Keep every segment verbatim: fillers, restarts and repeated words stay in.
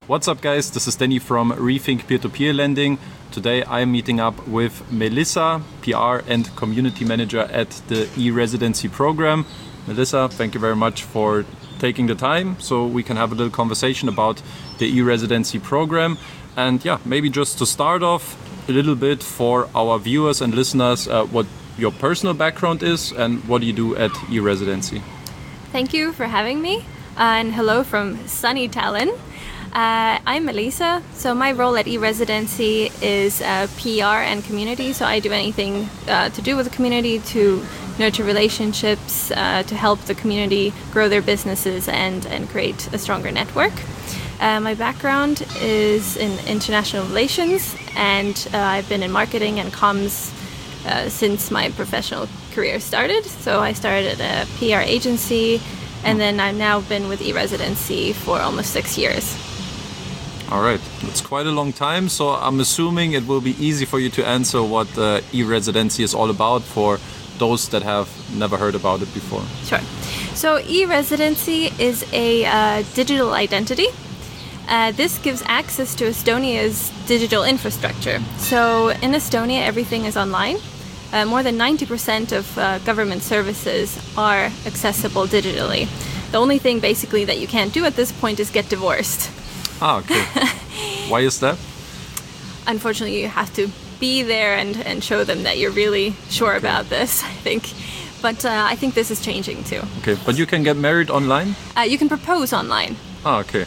What's up, guys? This is Danny from Rethink Peer-to-Peer Lending. Today I'm meeting up with Melissa, P R and Community Manager at the e-Residency program. Melissa, thank you very much for taking the time so we can have a little conversation about the e-Residency program. And yeah, maybe just to start off a little bit for our viewers and listeners, uh, what your personal background is and what do you do at e-Residency? Thank you for having me, uh, and hello from sunny Tallinn. Uh, I'm Melissa, so my role at e-Residency is uh, P R and community, so I do anything uh, to do with the community, to nurture relationships, uh, to help the community grow their businesses and, and create a stronger network. Uh, my background is in international relations, and uh, I've been in marketing and comms uh, since my professional career started. So I started at a P R agency, and then I've now been with e-Residency for almost six years. All right, that's quite a long time, so I'm assuming it will be easy for you to answer what uh, e-Residency is all about for those that have never heard about it before. Sure. So e-Residency is a uh, digital identity. Uh, this gives access to Estonia's digital infrastructure. So in Estonia, everything is online. Uh, more than ninety percent of uh, government services are accessible digitally. The only thing basically that you can't do at this point is get divorced. Ah, okay. Why is that? Unfortunately, you have to be there and, and show them that you're really sure okay. about this, I think. But uh, I think this is changing too. Okay, but you can get married online? Uh, you can propose online. Ah, okay.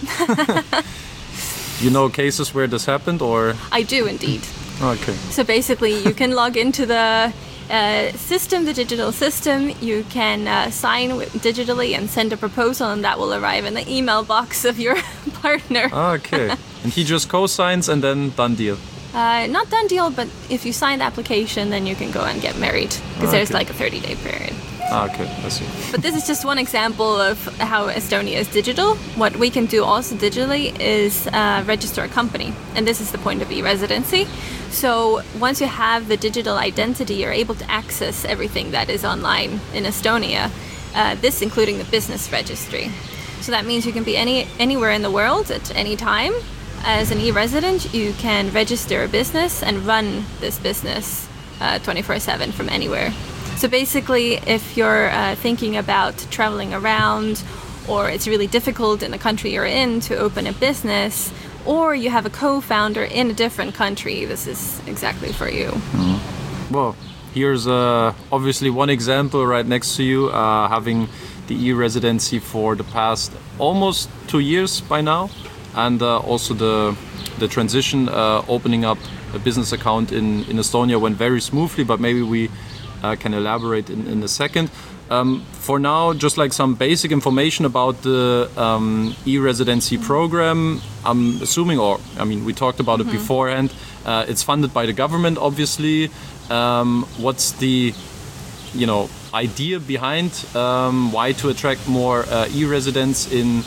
You know cases where this happened, or? I do indeed. Okay. So basically, you can log into the uh, system, the digital system. You can uh, sign with, digitally and send a proposal, and that will arrive in the email box of your partner. Okay. And he just co-signs, and then done deal. Uh, not done deal, but if you sign the application, then you can go and get married, because okay. there's like a thirty day period. Ah, okay, I see. But this is just one example of how Estonia is digital. What we can do also digitally is uh, register a company. And this is the point of e-Residency. So once you have the digital identity, you're able to access everything that is online in Estonia, uh, this including the business registry. So that means you can be any anywhere in the world at any time. As an e-resident, you can register a business and run this business uh, twenty-four seven from anywhere. So basically, if you're uh, thinking about traveling around, or it's really difficult in the country you're in to open a business, or you have a co-founder in a different country, this is exactly for you. Mm-hmm. Well, here's uh, obviously one example right next to you, uh, having the e-Residency for the past almost two years by now, and uh, also the the transition, uh, opening up a business account in, in Estonia went very smoothly, but maybe we Uh, can elaborate in, in a second. Um, for now, just like some basic information about the um, e-Residency program, I'm assuming, or I mean, we talked about mm-hmm. it beforehand, uh, it's funded by the government, obviously. Um, what's the, you know, idea behind um, why to attract more uh, e-residents in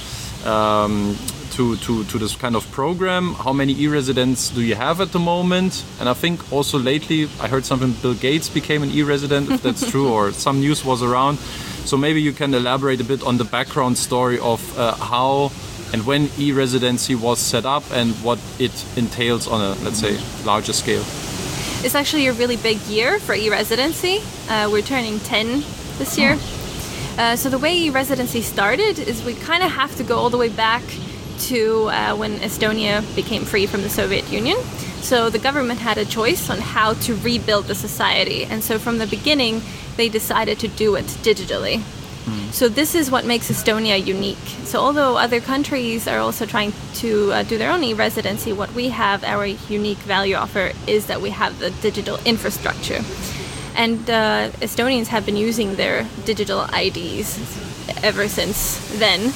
um, To, to, to this kind of program? How many e-residents do you have at the moment? And I think also lately I heard something, Bill Gates became an e-resident, if that's true, or some news was around. So maybe you can elaborate a bit on the background story of uh, how and when e-Residency was set up and what it entails on a, let's say, larger scale. It's actually a really big year for e-Residency. Uh, we're turning ten this year. Uh, so the way e-Residency started is we kind of have to go all the way back to uh, when Estonia became free from the Soviet Union. So the government had a choice on how to rebuild the society. And so from the beginning, they decided to do it digitally. Mm. So this is what makes Estonia unique. So although other countries are also trying to uh, do their own e-Residency, what we have, our unique value offer, is that we have the digital infrastructure. And uh, Estonians have been using their digital I Ds ever since then.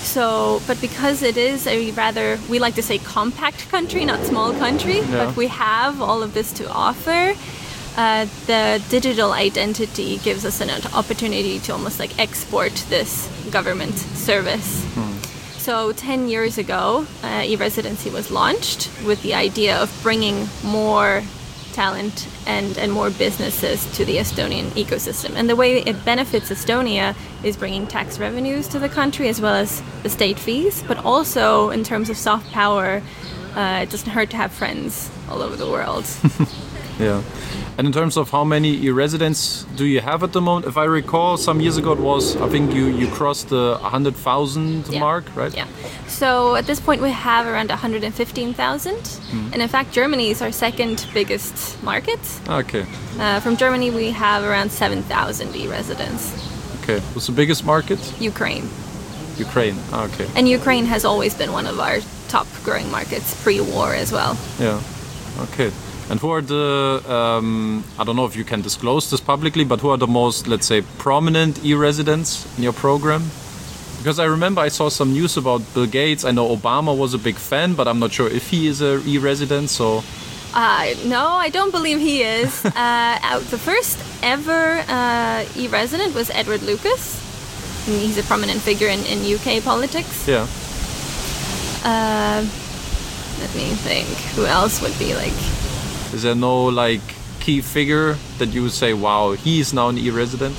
So, but because it is a rather, we like to say compact country, not small country, yeah. but we have all of this to offer, uh, the digital identity gives us an opportunity to almost like export this government service. Hmm. So ten years ago, uh, e-Residency was launched with the idea of bringing more talent and, and more businesses to the Estonian ecosystem. And the way it benefits Estonia is bringing tax revenues to the country as well as the state fees, but also in terms of soft power, uh, it doesn't hurt to have friends all over the world. Yeah. And in terms of how many e-residents do you have at the moment? If I recall, some years ago it was, I think you, you crossed the one hundred thousand Yeah. mark, right? Yeah. So at this point we have around one hundred fifteen thousand. Mm. And in fact, Germany is our second biggest market. Okay. Uh, from Germany, we have around seven thousand e-residents. Okay. What's the biggest market? Ukraine. Ukraine. Ah, okay. And Ukraine has always been one of our top growing markets pre-war as well. Yeah. Okay. And who are the, um, I don't know if you can disclose this publicly, but who are the most, let's say, prominent e-residents in your program? Because I remember I saw some news about Bill Gates. I know Obama was a big fan, but I'm not sure if he is a e-resident, so... Uh, no, I don't believe he is. uh, uh, the first ever uh, e-resident was Edward Lucas. And he's a prominent figure in, in U K politics. Yeah. Uh, let me think. Who else would be like... Is there no, like, key figure that you would say, wow, he is now an e-resident?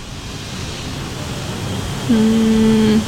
Hmm.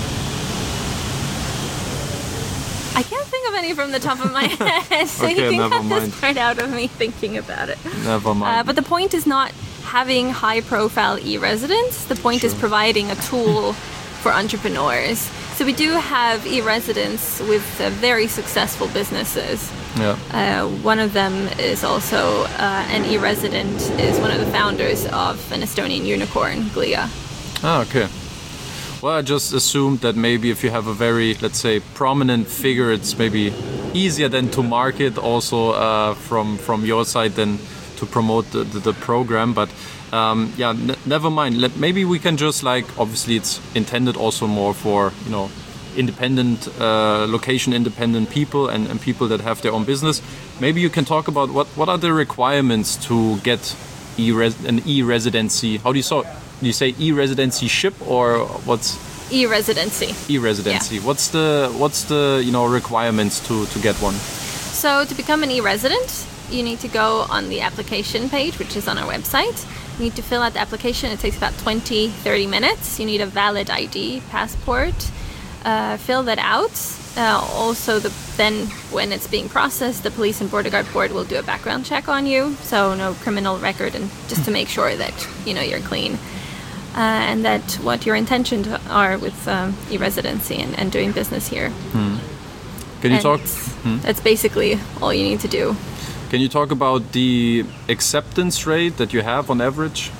I can't think of any from the top of my head, so Okay, you can never cut mind. this part out of me thinking about it. Never mind. Uh, but the point is not having high-profile e-residents. The point is Sure. providing a tool for entrepreneurs. So we do have e-residents with uh, very successful businesses. Yeah. Uh, one of them is also uh, an e-resident, is one of the founders of an Estonian unicorn, Glia. Ah, okay. Well, I just assumed that maybe if you have a very, let's say, prominent figure, it's maybe easier then to market also uh, from from your side than to promote the, the, the program. But um, yeah, n never mind. Let, maybe we can just like, obviously it's intended also more for, you know, independent, uh, location independent people and, and people that have their own business. Maybe you can talk about what, what are the requirements to get e-res an e-residency. How do you say, do you say e-residency ship or what's E-residency. e-residency? Yeah. What's the what's the you know requirements to, to get one? So to become an e-resident, you need to go on the application page, which is on our website. You need to fill out the application. It takes about twenty, thirty minutes. You need a valid I D, passport. Uh, fill that out. Uh, also, the, then when it's being processed, the Police and Border Guard Board will do a background check on you. So no criminal record, and just to make sure that you know you're clean. Uh, and that what your intentions are with um, e-residency and, and doing business here. Hmm. Can you And talk? Hmm? That's basically all you need to do. Can you talk about the acceptance rate that you have on average?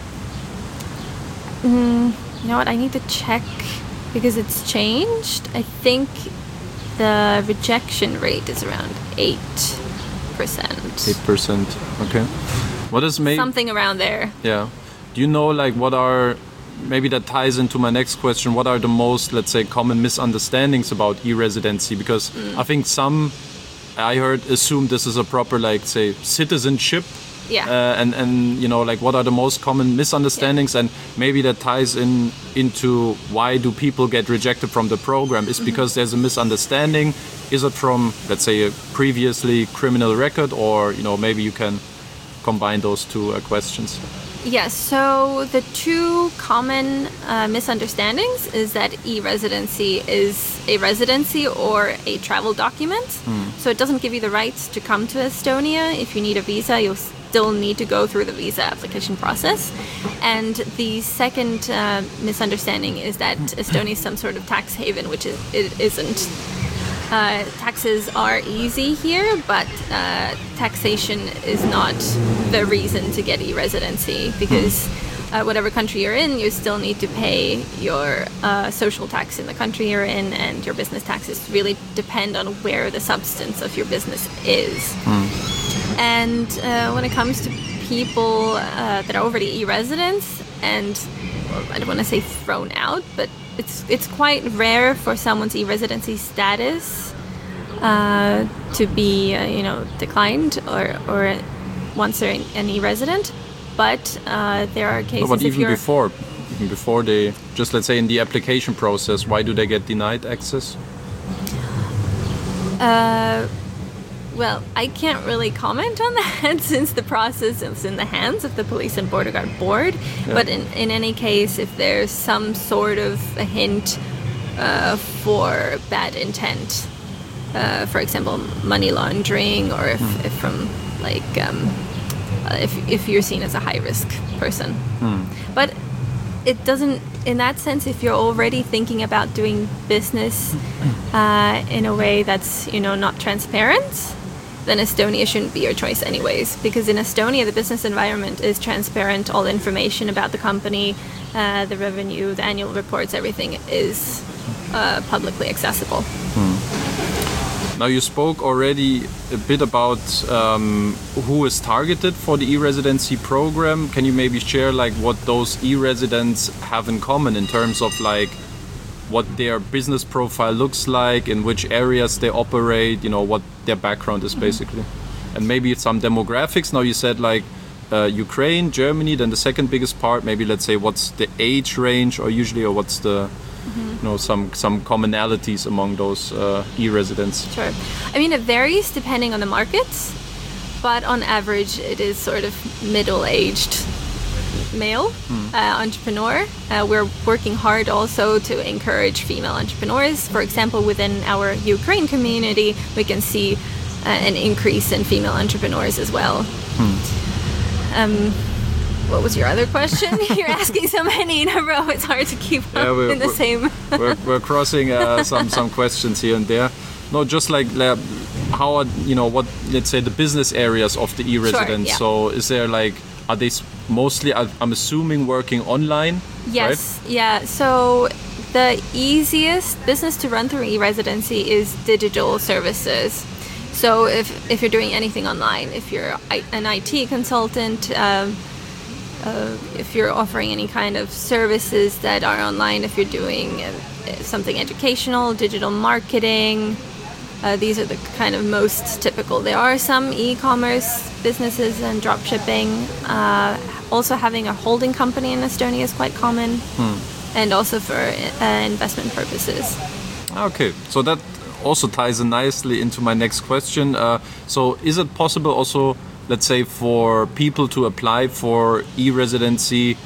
Mm, you know what? I need to check because it's changed. I think the rejection rate is around eight percent. Eight percent. Okay. What is maybe Something around there. Yeah. Do you know, like, what are, maybe that ties into my next question, what are the most, let's say, common misunderstandings about e-residency? Because Mm. I think some, I heard, assume this is a proper, like, say, citizenship. Yeah. Uh, and, and, you know, like, what are the most common misunderstandings? And maybe that ties in into why do people get rejected from the program? Is Mm-hmm. because there's a misunderstanding? Is it from, let's say, a previously criminal record? Or, you know, maybe you can combine those two uh, questions. Yes, so the two common uh, misunderstandings is that e-residency is a residency or a travel document. So it doesn't give you the rights to come to Estonia. If you need a visa, you'll still need to go through the visa application process. And the second uh, misunderstanding is that Estonia is some sort of tax haven, which it, it isn't. Uh, taxes are easy here, but uh, taxation is not the reason to get e-residency because uh, whatever country you're in, you still need to pay your uh, social tax in the country you're in, and your business taxes really depend on where the substance of your business is. And uh, when it comes to people uh, that are already e-residents and, well, I don't want to say thrown out, but it's it's quite rare for someone's e-residency status uh, to be uh, you know declined or or once they're an e-resident. But uh, there are cases. No, but if even you're, before, even before they, just let's say in the application process, why do they get denied access? Uh, Well, I can't really comment on that since the process is in the hands of the Police and Border Guard Board. Yeah. But in, in any case, if there's some sort of a hint uh, for bad intent, uh, for example, money laundering, or if, mm. if from like um, uh, if if you're seen as a high risk person, mm. but it doesn't. In that sense, if you're already thinking about doing business uh, in a way that's, you know, not transparent, then Estonia shouldn't be your choice anyways. Because in Estonia, the business environment is transparent. All information about the company, uh, the revenue, the annual reports, everything is uh, publicly accessible. Hmm. Now, you spoke already a bit about um, who is targeted for the e-residency program. Can you maybe share like what those e-residents have in common in terms of like what their business profile looks like, in which areas they operate, you know, what their background is basically? Mm-hmm. And maybe some demographics. Now you said like uh, Ukraine, Germany, then the second biggest part, maybe let's say what's the age range, or usually, or what's the, mm-hmm. you know, some some commonalities among those uh, e-residents? Sure. I mean, it varies depending on the markets, but on average it is sort of middle-aged male mm. uh, entrepreneur. Uh, we're working hard also to encourage female entrepreneurs. For example, within our Ukraine community, we can see uh, an increase in female entrepreneurs as well. Mm. Um, what was your other question? You're asking so many in a row, it's hard to keep yeah, up we're, in the we're, same. we're, we're crossing uh, some, some questions here and there. No, just like uh, how are, you know, what, let's say the business areas of the e-residents. Sure, yeah. So is there like, are they mostly, I'm assuming, working online? Yes, right? Yeah. So the easiest business to run through e-residency is digital services. So if, if you're doing anything online, if you're an I T consultant, um, uh, if you're offering any kind of services that are online, if you're doing uh, something educational, digital marketing, Uh, these are the kind of most typical. There are some e-commerce businesses and drop shipping. Uh, also having a holding company in Estonia is quite common, hmm. and also for uh, investment purposes. Okay, so that also ties in nicely into my next question. Uh, so is it possible also, let's say, for people to apply for e-residency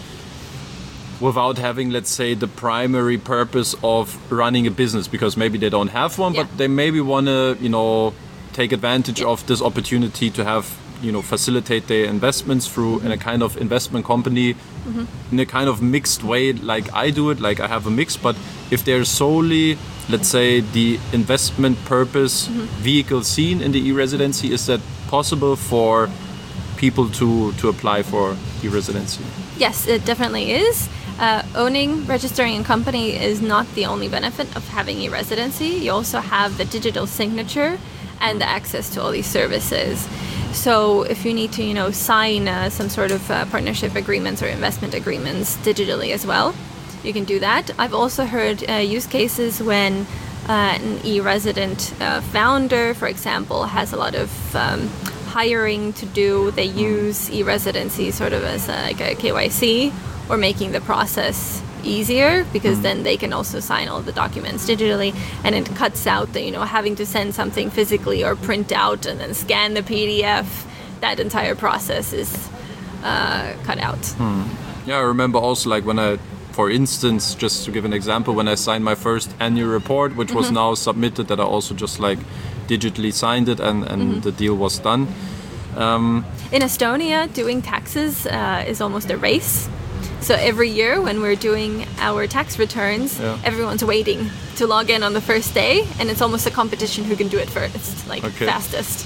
without having, let's say, the primary purpose of running a business, because maybe they don't have one, yeah. but they maybe want to, you know, take advantage yeah. of this opportunity to have, you know, facilitate their investments through mm-hmm. in a kind of investment company mm-hmm. in a kind of mixed way, like I do it, like I have a mix. But if there's solely, let's say, the investment purpose mm-hmm. vehicle seen in the e-residency, is that possible for people to, to apply for e-residency? Yes, it definitely is. Uh, owning, registering a company is not the only benefit of having e-residency. You also have the digital signature and the access to all these services. So if you need to, you know, sign uh, some sort of uh, partnership agreements or investment agreements digitally as well, you can do that. I've also heard uh, use cases when uh, an e-resident uh, founder, for example, has a lot of um, hiring to do. They use e-residency sort of as a, like a K Y C, or making the process easier, because mm. then they can also sign all the documents digitally, and it cuts out the, you know, having to send something physically or print out and then scan the P D F. That entire process is uh, cut out. Hmm. Yeah, I remember also, like when I, for instance, just to give an example, when I signed my first annual report, which mm-hmm. was now submitted, that I also just like digitally signed it, and, and mm-hmm. the deal was done. Um, In Estonia, doing taxes uh, is almost a race. So every year when we're doing our tax returns, yeah. everyone's waiting to log in on the first day, and it's almost a competition who can do it first, like okay. fastest.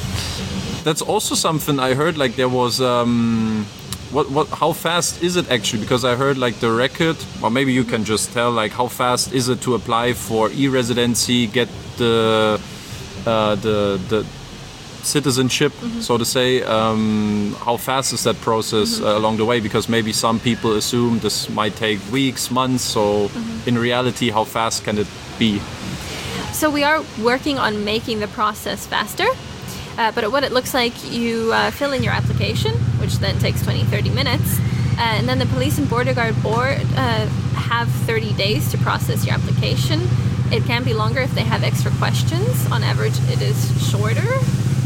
That's also something I heard, like there was, um, what, what, how fast is it actually? Because I heard like the record, or maybe you can just tell, like how fast is it to apply for e-residency, get the, uh, the, the, citizenship, mm-hmm. so to say. Um, how fast is that process mm-hmm. uh, along the way? Because maybe some people assume this might take weeks, months, so mm-hmm. in reality, how fast can it be? So we are working on making the process faster, uh, but what it looks like, you uh, fill in your application, which then takes twenty, thirty minutes, uh, and then the Police and Border Guard Board uh, have thirty days to process your application. It can be longer if they have extra questions. On average, it is shorter.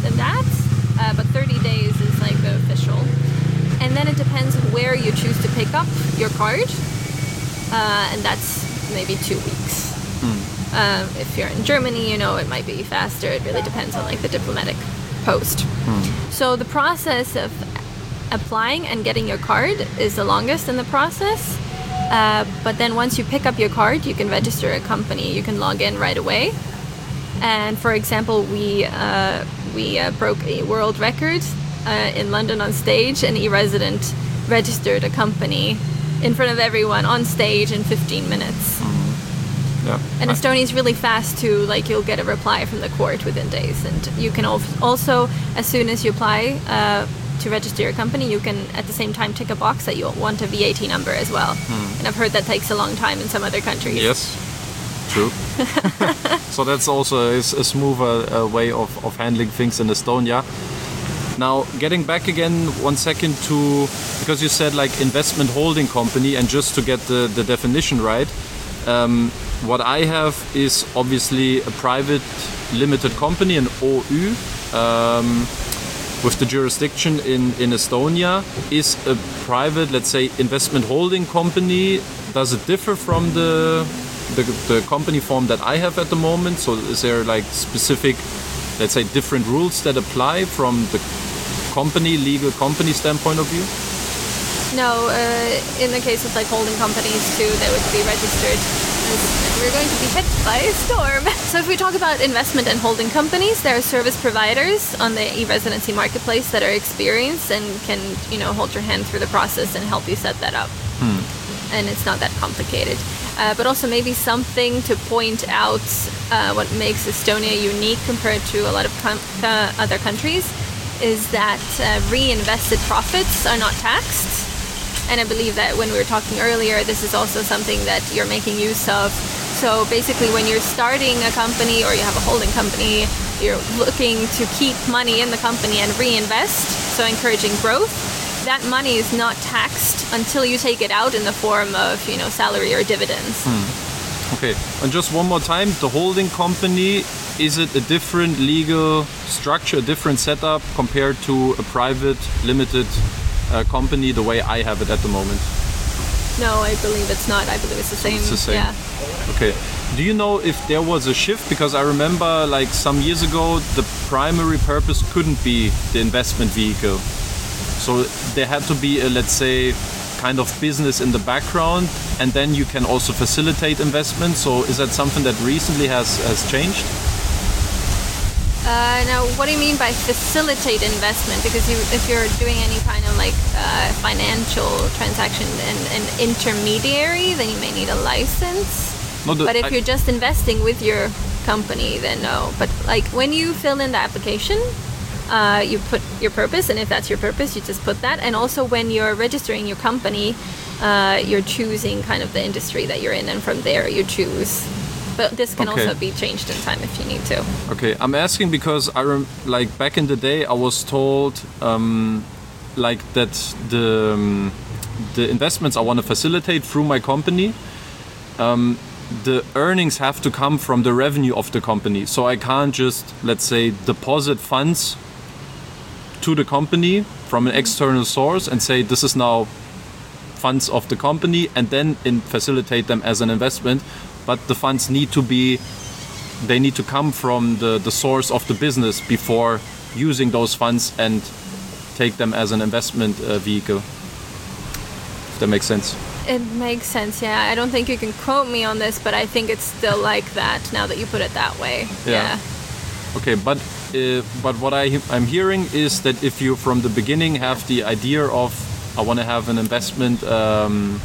and then it depends where you choose to pick up your card, uh, and that's maybe two weeks. Hmm. Um, if you're in Germany, you know, it might be faster. It really depends on like the diplomatic post. Hmm. So the process of applying and getting your card is the longest in the process. Uh, but then once you pick up your card, you can register a company. You can log in right away. And for example, we uh, we uh, broke a world record uh, in London on stage. An e-resident registered a company in front of everyone on stage in fifteen minutes. Mm-hmm. Yeah. And I- Estonia is really fast too. Like you'll get a reply from the court within days, and you can al- also, as soon as you apply uh, to register your company, you can at the same time tick a box that you want a V A T number as well. And I've heard that takes a long time in some other countries. Yes, true. So that's also a, s- a smoother uh, way of, of handling things in Estonia. Now, getting back again one second to, because you said like investment holding company, and just to get the, the definition right, um, what I have is obviously a private limited company, an O U, um, with the jurisdiction in, in Estonia. Is a private, let's say, investment holding company, does it differ from the, the the company form that I have at the moment? So is there like specific, let's say, different rules that apply from the company, legal company standpoint of view? No, uh, in the case of like holding companies too, they would be registered. as- We're going to be hit by a storm. So if we talk about investment and holding companies, there are service providers on the e-residency marketplace that are experienced and can, you know, hold your hand through the process and help you set that up. And it's not that complicated. Uh, but also maybe something to point out uh, what makes Estonia unique compared to a lot of com- uh, other countries is that uh, reinvested profits are not taxed. And I believe that when we were talking earlier, this is also something that you're making use of. So basically when you're starting a company or you have a holding company, you're looking to keep money in the company and reinvest, so encouraging growth. That money is not taxed until you take it out in the form of, you know, salary or dividends. Okay, and just one more time, the holding company, is it a different legal structure, a different setup compared to a private limited uh, company the way I have it at the moment? No, I believe it's not. I believe it's the same. It's the same. Yeah. Okay. Do you know if there was a shift? Because I remember like some years ago, the primary purpose couldn't be the investment vehicle. So there had to be a, let's say, kind of business in the background, and then you can also facilitate investment. So is that something that recently has, has changed? Uh, now, what do you mean by facilitate investment? Because you, if you're doing any kind of like uh, financial transaction and an intermediary, then you may need a license. No, the- But if I- you're just investing with your company, then no. But like when you fill in the application, uh, you put your purpose, and if that's your purpose, you just put that. And also when you're registering your company, uh, you're choosing kind of the industry that you're in, and from there you choose. But this can Okay. also be changed in time if you need to. Okay, I'm asking because I rem- like back in the day I was told um, like that the um, the investments I want to facilitate through my company, um, the earnings have to come from the revenue of the company. So I can't just, let's say, deposit funds to the company from an external source and say this is now funds of the company and then in facilitate them as an investment. But the funds need to be, they need to come from the, the source of the business before using those funds and take them as an investment uh, vehicle. If that makes sense. It makes sense, yeah. I don't think you can quote me on this, but I think it's still like that now that you put it that way. Yeah. Okay, but uh, but what I I'm hearing is that if you from the beginning have the idea of I want to have an investment um,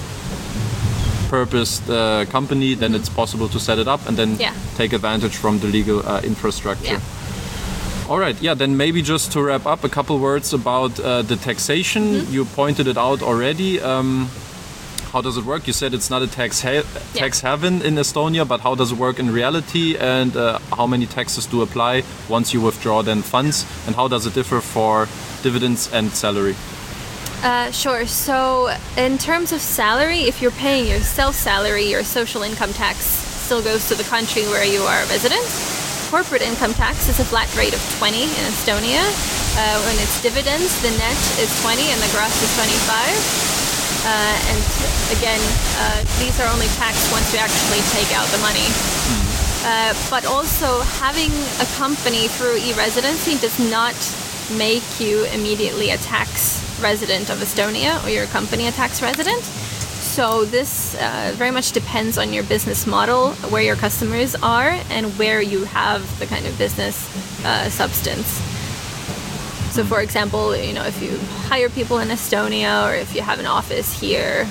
purposed uh, company, then it's possible to set it up and then Yeah. take advantage from the legal uh, infrastructure. Yeah. All right, yeah, then maybe just to wrap up, a couple words about uh, the taxation. Mm-hmm. You pointed it out already. Um, how does it work? You said it's not a tax he- tax heaven in Estonia, but how does it work in reality? And uh, how many taxes do apply once you withdraw then funds? And how does it differ for dividends and salary? Uh, sure. So, in terms of salary, if you're paying yourself salary, your social income tax still goes to the country where you are a resident. corporate income tax is a flat rate of twenty in Estonia. Uh, when it's dividends, the net is twenty and the gross is twenty-five. Uh, and again, uh, these are only taxed once you actually take out the money. Uh, but also, having a company through e-residency does not make you immediately a tax resident of Estonia or your company a tax resident. So this uh, very much depends on your business model, where your customers are, and where you have the kind of business uh, substance. So for example, you know, if you hire people in Estonia, or if you have an office here,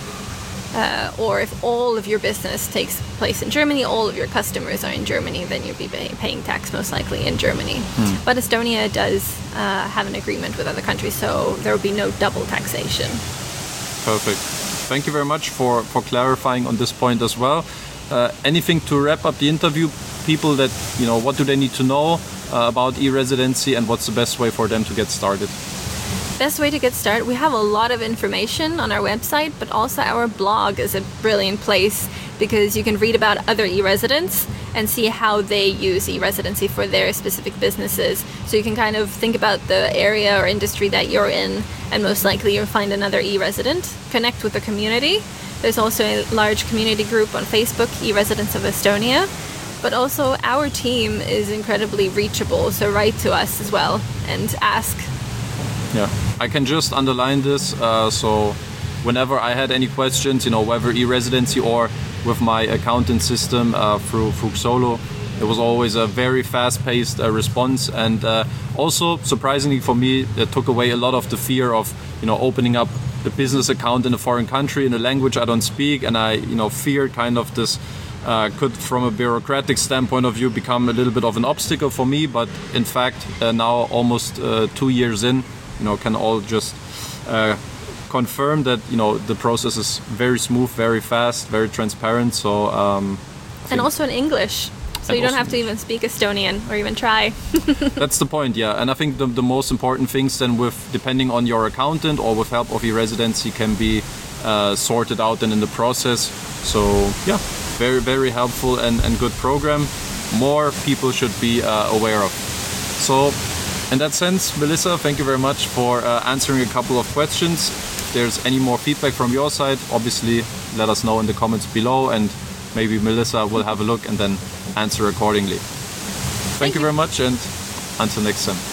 uh, or if all of your business takes place in Germany, all of your customers are in Germany, then you'll be pay paying tax most likely in Germany. Mm. But Estonia does uh, have an agreement with other countries, so there will be no double taxation. Perfect. Thank you very much for, for clarifying on this point as well. Uh, anything to wrap up the interview? People that, you know, what do they need to know uh, about e-residency, and what's the best way for them to get started? Best way to get started, we have a lot of information on our website, but also our blog is a brilliant place because you can read about other e-residents and see how they use e-residency for their specific businesses. So you can kind of think about the area or industry that you're in, and most likely you'll find another e-resident. Connect with the community. There's also a large community group on Facebook, e-Residents of Estonia. But also our team is incredibly reachable, so write to us as well and ask. Yeah, I can just underline this. Uh, so whenever I had any questions, you know, whether e-residency or with my accountant system uh, through Fuxolo, it was always a very fast-paced uh, response, and uh, also surprisingly for me, it took away a lot of the fear of, you know, opening up the business account in a foreign country in a language I don't speak, and I, you know, feared kind of this uh, could, from a bureaucratic standpoint of view, become a little bit of an obstacle for me. But in fact, uh, now almost uh, two years in, you know, can all just uh, confirm that, you know, the process is very smooth, very fast, very transparent. So um, and also in English. So you don't have to even speak Estonian or even try. That's the point, yeah. And I think the, the most important things then, with depending on your accountant or with help of e-residency, can be uh, sorted out and in the process. So yeah, very, very helpful and, and good program. More people should be uh, aware of. So in that sense, Melissa, thank you very much for uh, answering a couple of questions. If there's any more feedback from your side, obviously let us know in the comments below, and maybe Melissa will have a look and then answer accordingly. Thank, Thank you very much, and until next time.